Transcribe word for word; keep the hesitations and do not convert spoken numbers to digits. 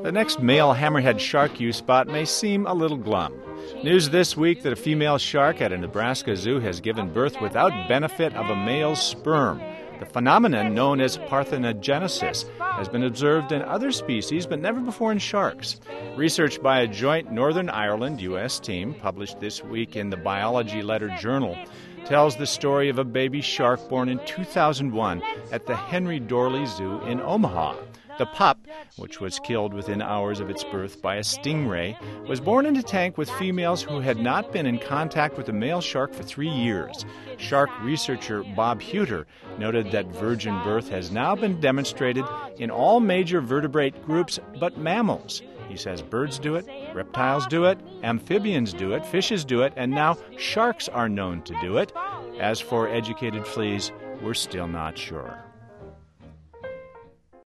The next male hammerhead shark you spot may seem a little glum. News this week that a female shark at a Nebraska zoo has given birth without benefit of a male's sperm. The phenomenon, known as parthenogenesis, has been observed in other species but never before in sharks. Research by a joint Northern Ireland U S team published this week in the Biology Letter Journal tells the story of a baby shark born in two thousand one at the Henry Dorley Zoo in Omaha. The pup, which was killed within hours of its birth by a stingray, was born in a tank with females who had not been in contact with a male shark for three years. Shark researcher Bob Huter noted that virgin birth has now been demonstrated in all major vertebrate groups but mammals. He says birds do it, reptiles do it, amphibians do it, fishes do it, and now sharks are known to do it. As for educated fleas, we're still not sure.